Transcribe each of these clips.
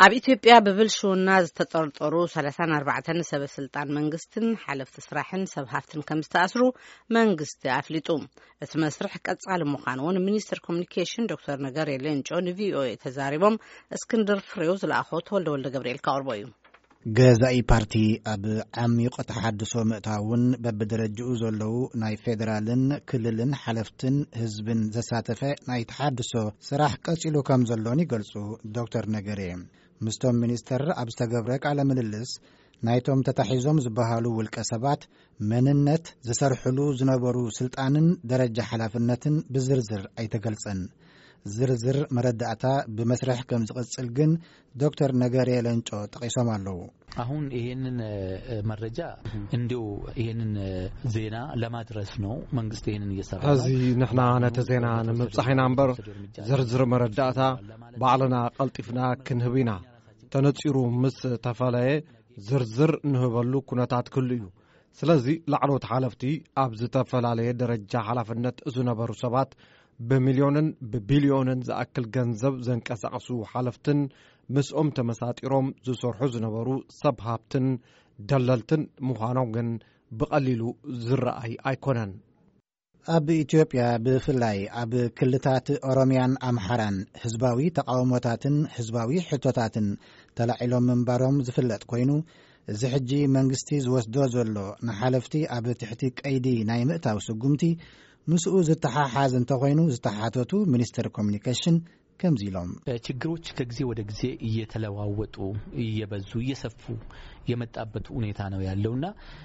ኣብ ኢትዮጵያ ብብልሹና ዝተጠርጠሩ 34 ሰበስልጣን መንግስትን ሓለፍቲ ስራሕን ሰብ ሃፍትን ከም ዝተኣስሩ መንግስቲ ኣፍሊጡ እቲ መስርሕ ቀጻሊ ምዃኑ እውን ሚኒስትር ኮሙኒኬሽን ዶክተር ነገሪ ሌንጮ ንቪኦኤ ተዛሪቦም እስክንድር ፍሬው ዝለኣኾ ተወልደ ገብርኤል ካቅርቦ እዩ ገዛኢ ፓርቲ ኣብ ዓሚቕ ተሓድሶ ምእታውን በብደረጅኡ ዘለዉ ናይ ፌደራልን ክልልን ሓለፍትን ህዝብን ዘሳተፈ ናይ ተሓድሶ ስራሕ ቀጺሉ ከም ዘሎን ይገልጹ ዶክተር ነገሪ ምስቶም ሚኒስተር ኣብ ዝተገብረ ቃለ ምልልስ ናይቶም ተታሒዞም ዝበሃሉ ውልቀ ሰባት መንነት ዝሰርሕሉ ዝነበሩ ስልጣንን ደረጃ ሓላፍነትን ብዝርዝር ኣይተገልጸን ዝርዝር መረዳእታ በመስረሕ ከም ዝቀጽል ግን ዶክተር ነገሪ ሌንጮ ጠቂሶም አለው አሁን ይሄንን መረጃ እንዲው ይሄንን ዜና ለማድረስ ነው መንግስት ይሄንን እየሰራ እዚ ንሕና ነተ ዜና ንምብጻሕና እንበር ዝርዝር መረዳእታ ባዕልና ቀልጢፍና ክንህብና ተነጺሩ ምስ ተፈለየ ዝርዝር ንህበሉ ኩነታት ክሉ እዩ ስለዚ ላዕሎት ሓለፍቲ ኣብ ዝተፈላለየ ደረጃ ሓላፍነት ዝነበሩ ሰባት በሚልዮንን በቢልዮንን ዝኣክል ገንዘብ ዘንቀሳቀሱ ሓለፍትን ምስኦም ተመሳጢሮም ዝሰርሑ ዝነበሩ ሰብ ሃብትን ደለልትን ምዃኖም ግን ብቐሊሉ ዝረኣይ ኣይኮነን ኣብ ኢትዮጵያ ብፍላይ ኣብ ክልታት ኦሮሚያን ኣምሓራን ህዝባዊ ተቃውሞታትን ህዝባዊ ሕቶታትን ተላዒሎም ምንባሮም ዝፍለጥ ኮይኑ እዚ ሕጂ መንግስቲ ዝወስዶ ዘሎ ንሓለፍቲ ኣብ ትሕቲ ቀይዲ ናይ ምእታው ስጉምቲ ምስኡ ዝተሓሓዝ እንተኮይኑ ዝተሓተቱ ሚኒስትር ኮሙኒኬሽን ከምዚሎም ችግሮች ከጊዜ ወደ ጊዜ እየተለዋወጡ እየበዙ እየሰፉ የመጣበት ሁኔታ ነው ያለውና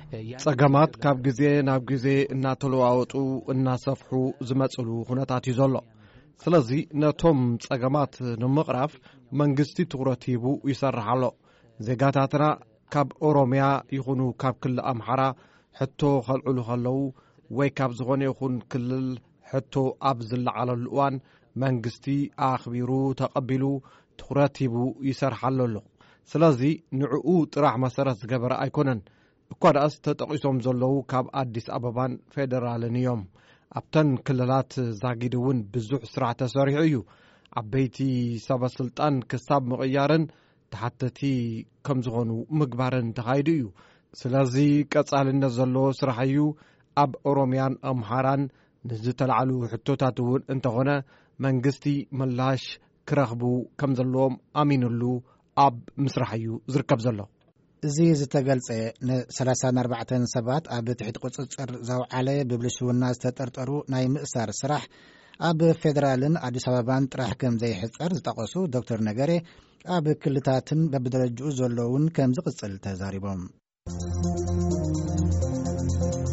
ጸገማት ካብ ጊዜ ናብ ጊዜ እናተለዋወጡ እናሰፍሑ ዝመጽሉ ሁነታት ይዘሎ ስለዚ ነቶም ጸገማት ንምቕራፍ መንግስቲ ትኩረት ሂቡ ይሰርሓሎ ዜጋታትና ካብ ኦሮሚያ ይኹኑ ካብ ክልል ኣምሓራ ሕቶ ከልዕሉ ከለው ወይ ካብ ዝኾነ ይኹን ክልል ሕቶ ኣብ ዝለዓለሉ እዋን መንግስቲ ኣኽቢሩ ተቐቢሉ ትኩረት ሂቡ ይሰርሓሎ ኣሎ ስለዚ ንዕኡ ጥራሕ መሰረት ዝገበረ ኣይኮነን እኳ ደኣስ ተጠቂሶም ዘለዉ ካብ ኣዲስ ኣበባን ፌደራልን እዮም ኣብተን ክልላት ዛጊድ እውን ብዙሕ ስራሕ ተሰሪሑ እዩ ዓበይቲ ሰበስልጣን ክሳብ ምቕያርን ተሓተቲ ከም ዝኾኑ ምግባርን ተኻይዱ እዩ ስለዚ ቀጻልነት ዘለዎ ስራሕ እዩ ኣብ ኦሮሚያን ኣምሓራን ንዝተላዓሉ ሕቶታት እውን እንተኾነ መንግስቲ ምላሽ ክረኽቡ ከም ዘለዎም ኣሚኑሉ ኣብ ምስራሕ እዩ ዝርከብ ዘሎ እዚ ዝተገልጸ ን34 ሰባት ኣብ ትሕቲ ቁጽጽር ዘውዓለ ብብልሽውና ዝተጠርጠሩ ናይ ምእሳር ስራሕ ኣብ ፌደራልን ኣዲስ ኣበባን ጥራሕ ከም ዘይሕጸር ዝጠቐሱ ዶክተር ነገሪ ኣብ ክልታትን በብደረጅኡ ዘለውን ከም ዝቕጽል ተዛሪቦም